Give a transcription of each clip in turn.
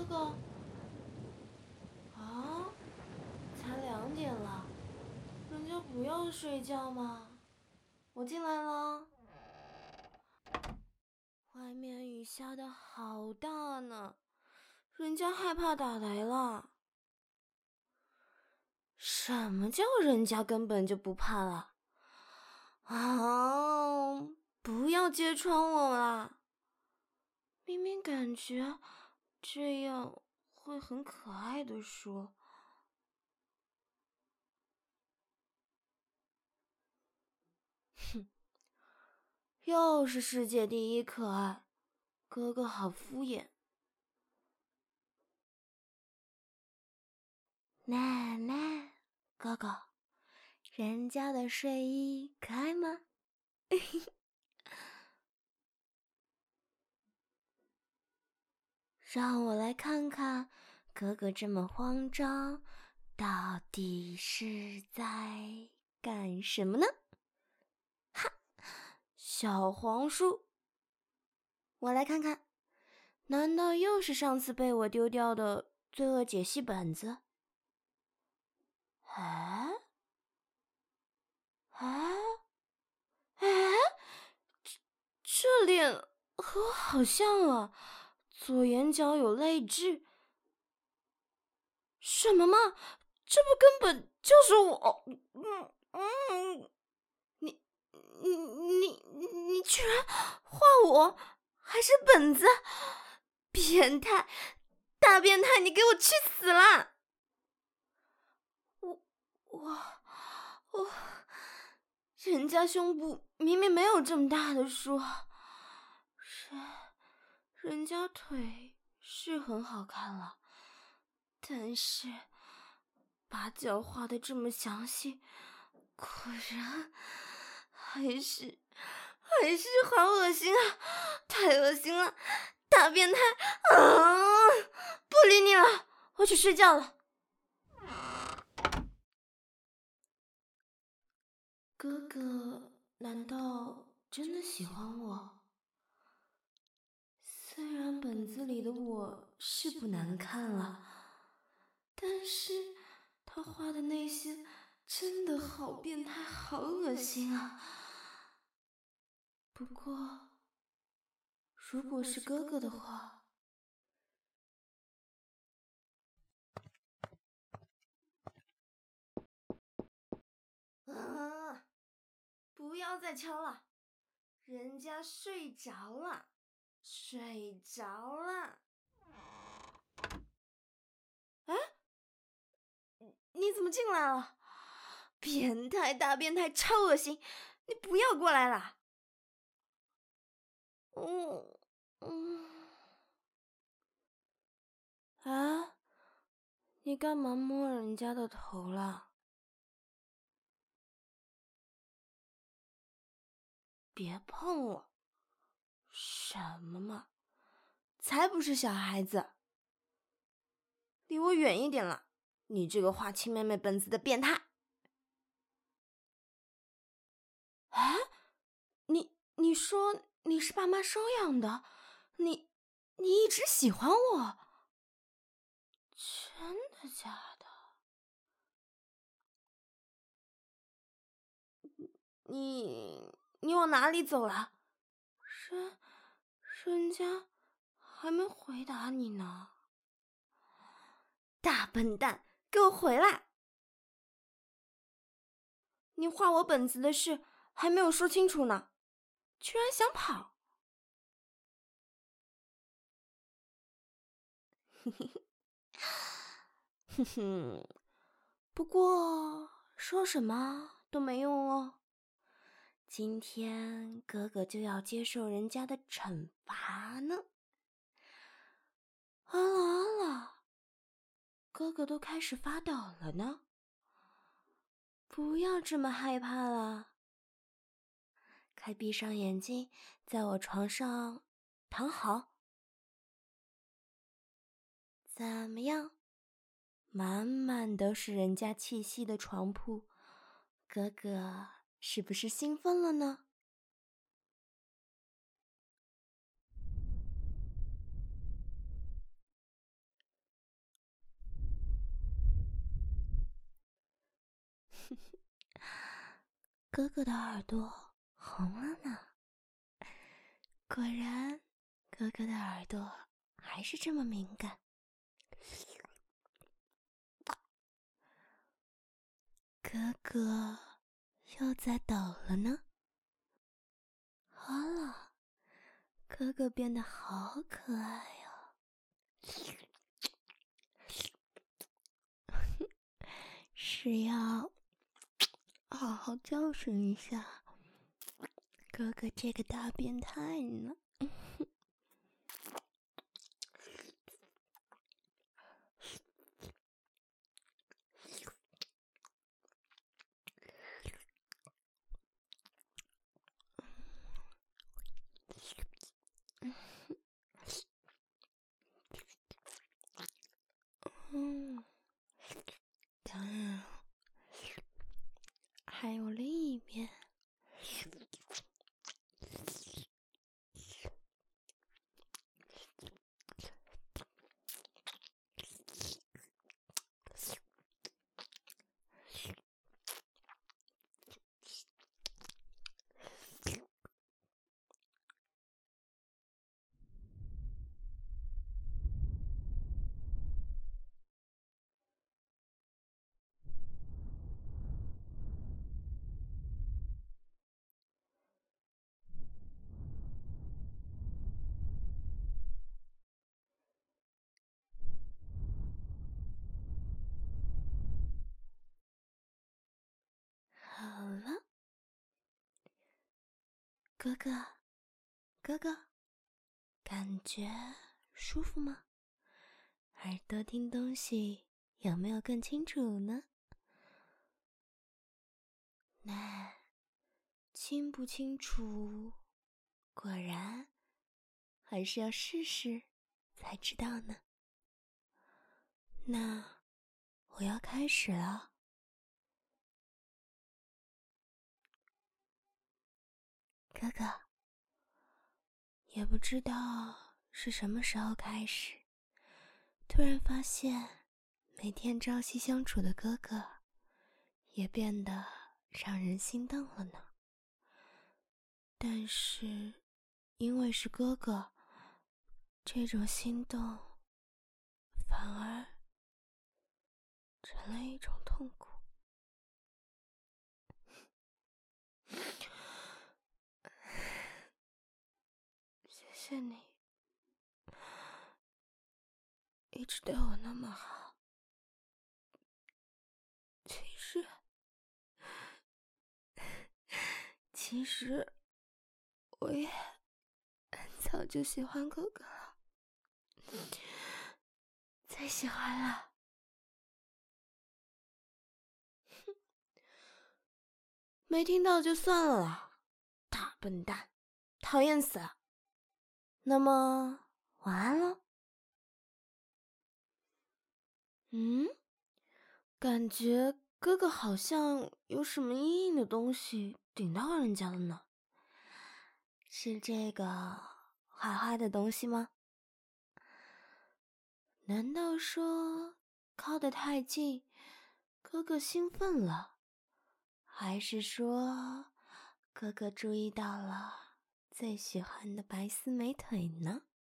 哥哥，啊，才2点了，人家不要睡觉吗？我进来了。外面雨下得好大呢，人家害怕打雷了。什么叫人家根本就不怕了？啊，不要揭穿我啦！明明感觉这样会很可爱的说。哼，又是世界第一可爱，哥哥好敷衍。奶奶，哥哥，人家的睡衣可爱吗？让我来看看，哥哥这么慌张，到底是在干什么呢？哈，小黄书，我来看看，难道又是上次被我丢掉的罪恶解析本子？哎哎哎，这脸和我好像啊，左眼角有泪痣。什么嘛？这不根本就是我！你你居然画我，还是本子？变态，大变态！你给我去死啦！我，人家胸部明明没有这么大的书，人家腿是很好看了，但是把脚画得这么详细，果然还是好恶心啊！太恶心了，大变态！啊！不理你了，我去睡觉了。哥哥难道真的喜欢我？虽然本子里的我是不难看了，但是他画的那些真的好变态，好恶心啊！不过，如果是哥哥的话，啊，不要再敲了，人家睡着了，睡着了。哎，你怎么进来了？变态，大变态，超恶心！你不要过来啦！啊，你干嘛摸人家的头了？别碰我！什么嘛，才不是小孩子！离我远一点了，你这个画亲妹妹本子的变态！哎，你说你是爸妈收养的，你一直喜欢我？真的假的？你往哪里走了？人家还没回答你呢。大笨蛋，给我回来！你画我本子的事还没有说清楚呢，居然想跑！哼哼，不过说什么都没用哦。今天哥哥就要接受人家的惩罚呢。啊啦，哥哥都开始发抖了呢。不要这么害怕了，快闭上眼睛，在我床上躺好。怎么样？满满都是人家气息的床铺，哥哥是不是兴奋了呢？ 哥哥的耳朵红了呢。果然，哥哥的耳朵还是这么敏感。哥哥又在抖了呢。好了，哥哥变得好可爱是要好好教训一下哥哥这个大变态呢。当然还有另一边。好了，哥哥，哥哥，感觉舒服吗？耳朵听东西有没有更清楚呢？那清不清楚？果然还是要试试才知道呢。那我要开始了。哥哥，也不知道是什么时候开始，突然发现每天朝夕相处的哥哥也变得让人心动了呢。但是因为是哥哥，这种心动反而成了一种痛苦。谢谢你一直对我那么好。其实我也很早就喜欢哥哥了，最喜欢了。没听到就算了啦，大笨蛋，讨厌死了。那么晚安了。感觉哥哥好像有什么硬硬的东西顶到人家了呢。是这个坏坏的东西吗？难道说靠得太近，哥哥兴奋了？还是说哥哥注意到了最喜欢的白丝美腿呢？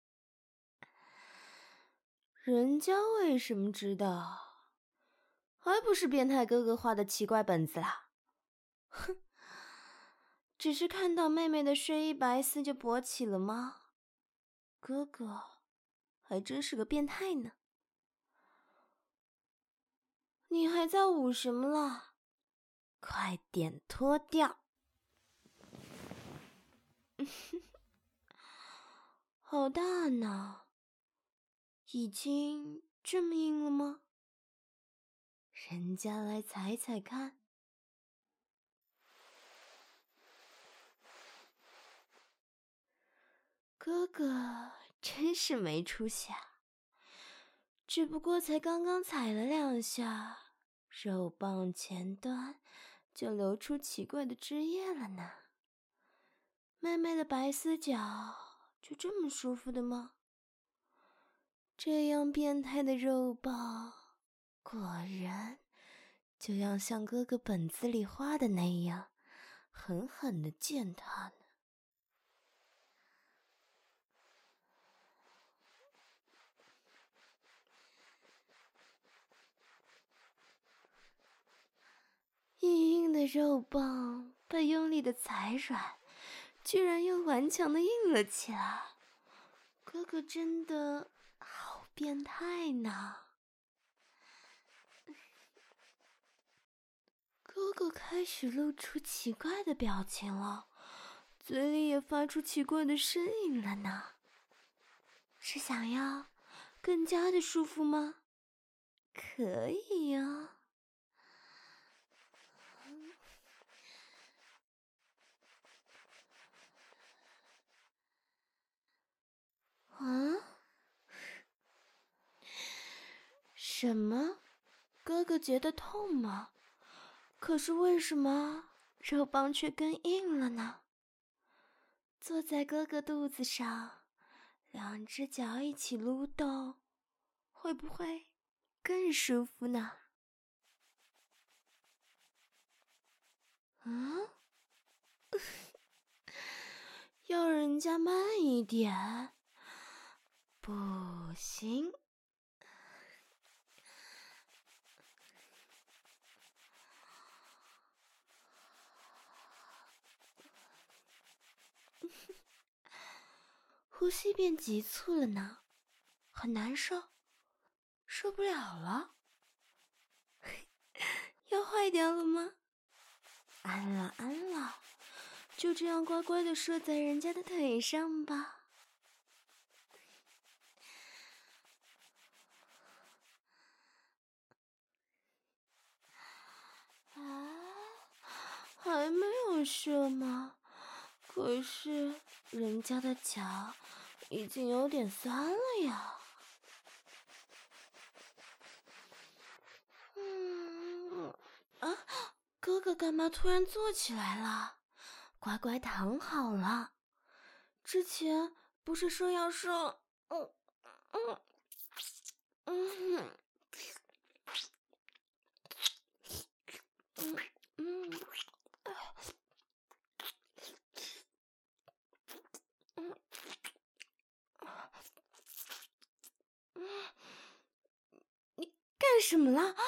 人家为什么知道？还不是变态哥哥画的奇怪本子啦。哼，只是看到妹妹的睡衣白丝就勃起了吗？哥哥还真是个变态呢。你还在捂什么啦？快点脱掉。好大呢，已经这么硬了吗？人家来踩踩看。哥哥真是没出息啊，只不过才刚刚踩了2下，肉棒前端就流出奇怪的汁液了呢。妹妹的白丝脚就这么舒服的吗？这样变态的肉棒，果然就要像哥哥本子里画的那样，狠狠地践他呢。硬硬的肉棒被用力的踩软，居然又顽强的硬了起来。哥哥真的好变态呢！哥哥开始露出奇怪的表情了，嘴里也发出奇怪的声音了呢。是想要更加的舒服吗？可以呀。啊？什么？哥哥觉得痛吗？可是为什么肉棒却更硬了呢？坐在哥哥肚子上，两只脚一起撸动，会不会更舒服呢？啊？要人家慢一点？不行。呼吸变急促了呢，很难受，受不了了。要坏掉了吗？安了安了，就这样乖乖的射在人家的腿上吧。啊，还没有射吗？可是人家的脚已经有点酸了呀。啊，哥哥干嘛突然坐起来了？乖乖躺好了。之前不是说要射？你干什么了？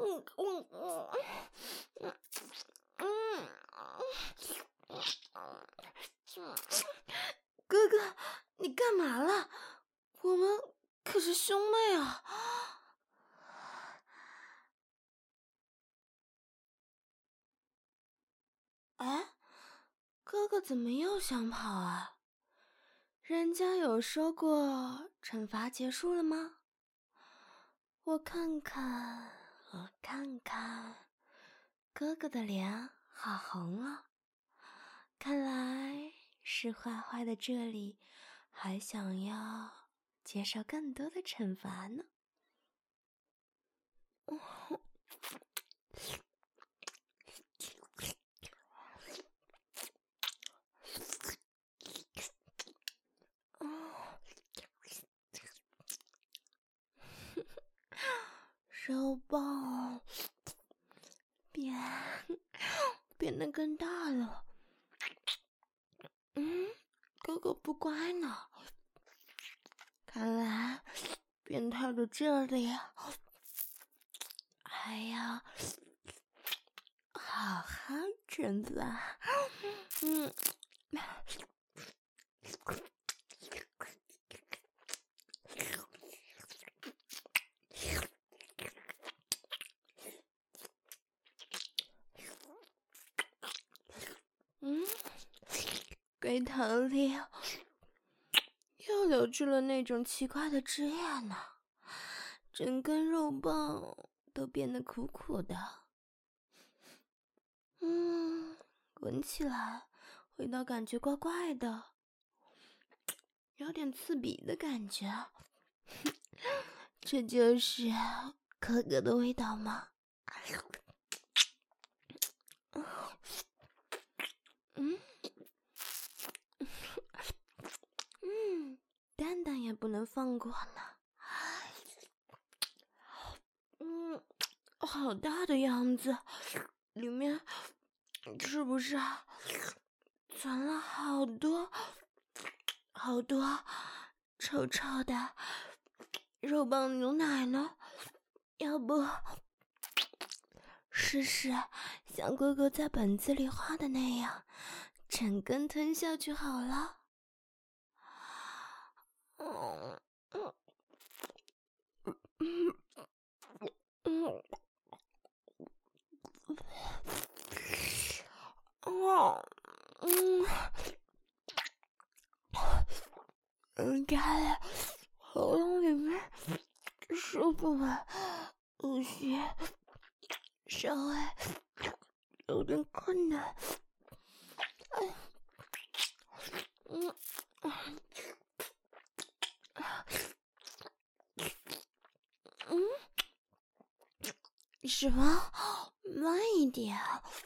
哥哥，你干嘛了？我们可是兄妹啊！哎，哥哥怎么又想跑啊？人家有说过惩罚结束了吗？我看看，哥哥的脸好红啊，看来是坏坏的这里还想要接受更多的惩罚呢。肉棒变得更大了。哥哥不乖呢，看来变态的这里还要好好惩罚。龟头里又流出了那种奇怪的汁液呢，整根肉棒都变得苦苦的。闻起来味道感觉怪怪的，有点刺鼻的感觉。这就是哥哥的味道吗？蛋蛋也不能放过呢。 好大的样子，里面是不是存了好多好多臭臭的肉棒牛奶呢？要不试试像哥哥在本子里画的那样，整根吞下去好了。嘎了，喉咙里面舒服了，呼吸稍微有点困难。什么？慢一点。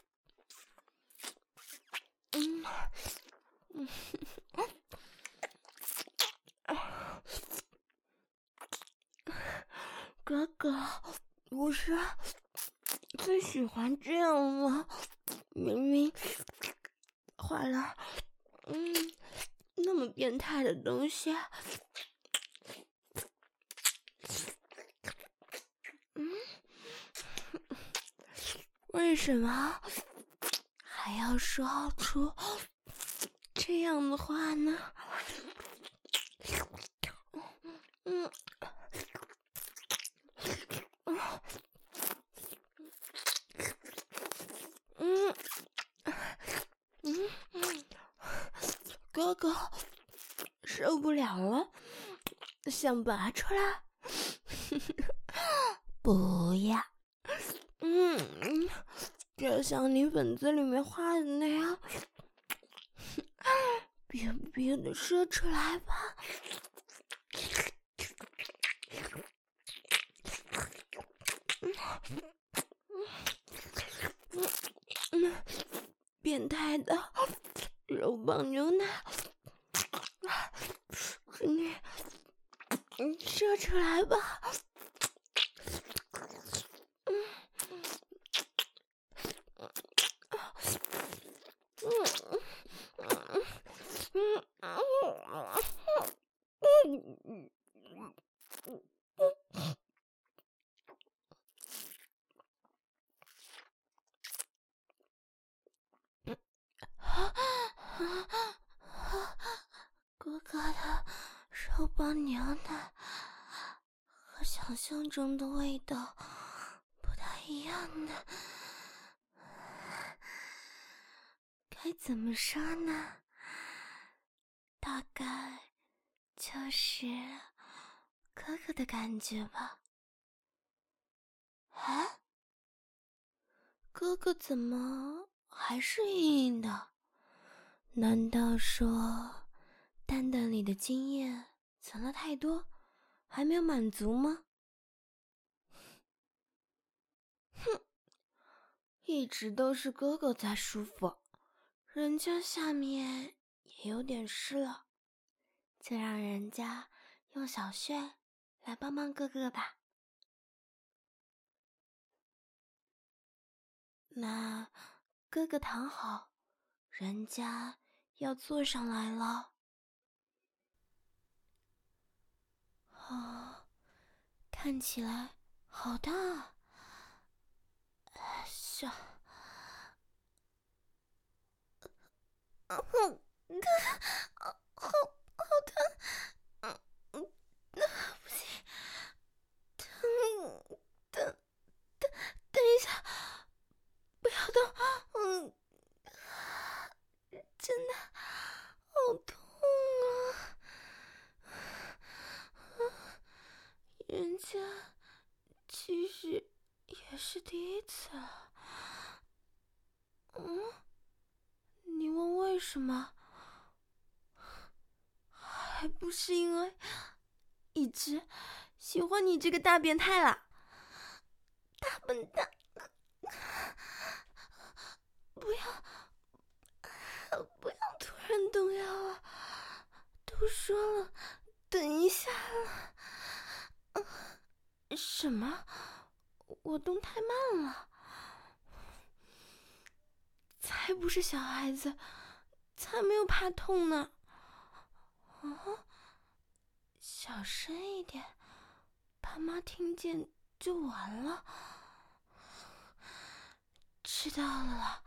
哥哥不是最喜欢这样吗？明明画了那么变态的东西。为什么还要说出这样的话呢？哥哥受不了了，想拔出来。不要。就像你本子里面画的那样，别别的说出来吧。变态的肉棒牛奶，你说出来吧。哥哥的肉棒牛奶和想象中的味道不太一样呢，该怎么说呢？大概就是哥哥的感觉吧。哎，哥哥怎么还是硬硬的？难道说蛋蛋里的精液存了太多，还没有满足吗？哼，一直都是哥哥在舒服，人家下面也有点湿了，就让人家用小穴来帮帮哥哥吧。那哥哥躺好，人家要坐上来了。哦，看起来好大啊！小，好疼，不行，等一下，不要动，真的好痛啊！人家其实也是第一次了。你问为什么？还不是因为一直喜欢你这个大变态啦，大笨蛋！不要突然动摇啊！都说了，等一下了。什么？ 我动太慢了。才不是小孩子，才没有怕痛呢。小声一点，爸妈听见就完了。知道了啦。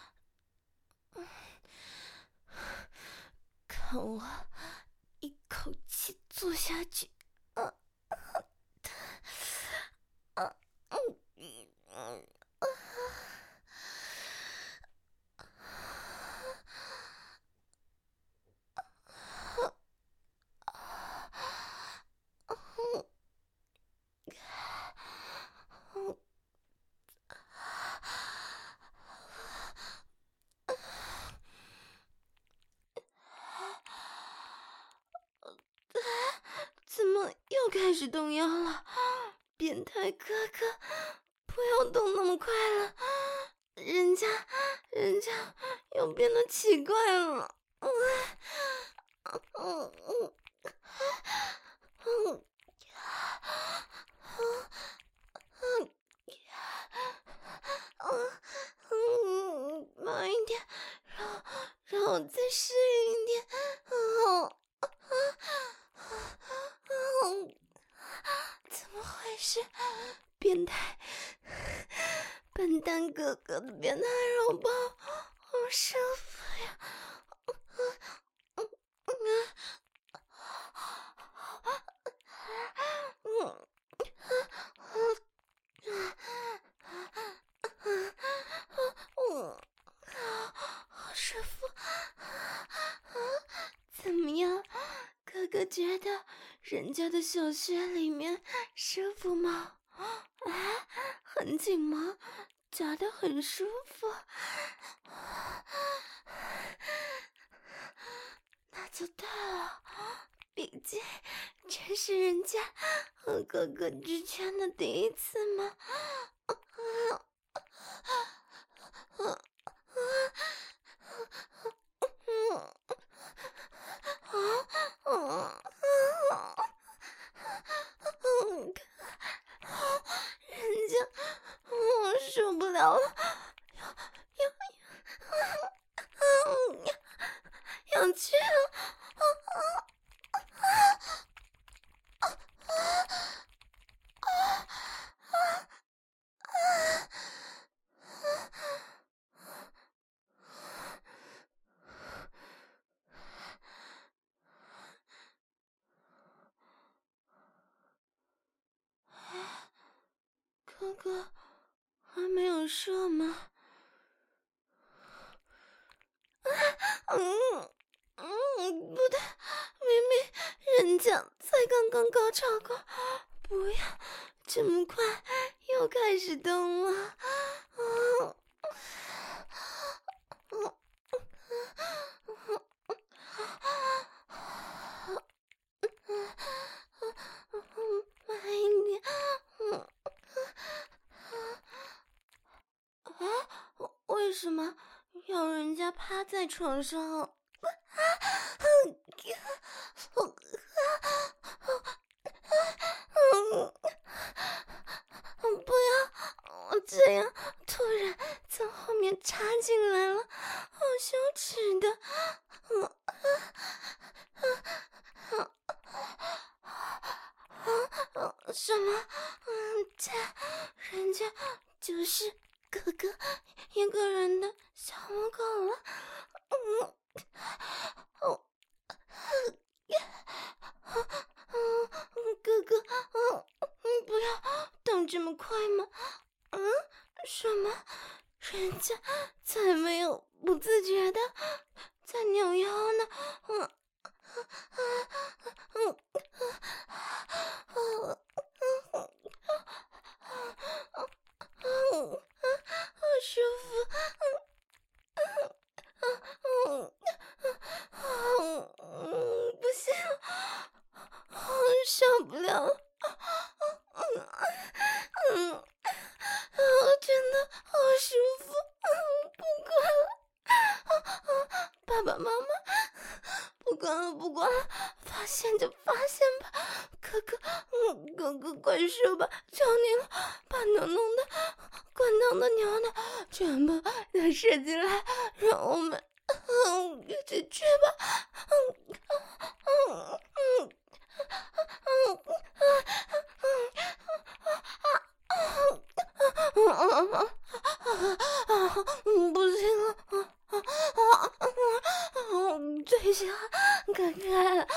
看我一口气坐下去。怎么又开始动腰了？变态哥哥，不要动那么快了，人家又变得奇怪了。慢一点，让我再适应一点。怎么回事？变态笨蛋哥哥的变态肉包，好舒服呀！好舒服。怎么样，哥哥觉得人家的小穴里面舒服吗？很紧吗？夹得很舒服。那就对了，毕竟这是人家和哥哥之间的第一次嘛。人家我受不了了，要去了。哥哥还没有射吗？不对，明明人家才刚刚高潮过，不要这么快又开始动了。慢一点。为什么要人家趴在床上？不要这样突然从后面插进来了，好羞耻的。什么？这人家就是哥哥一个人的小母狗了。哥哥，不要动这么快嘛。什么？人家才没有不自觉的在扭腰呢。好舒服。不行了，受不了了。真的好舒服。不管了，爸爸妈妈，不管了， 发现就发现吧，哥哥，哥哥，快说吧，求你了，把浓浓的、滚烫的牛奶全部都射进来，让我们一起去吧。不行了，最喜欢看开了。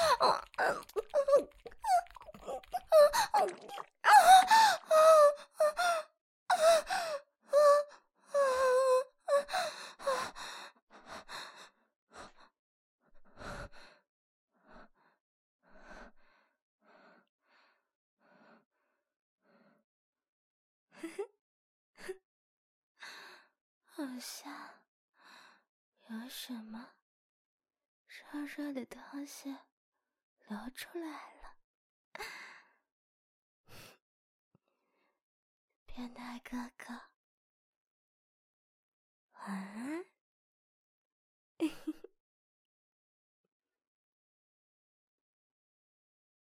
好像有什么热热的东西流出来了。变态哥哥，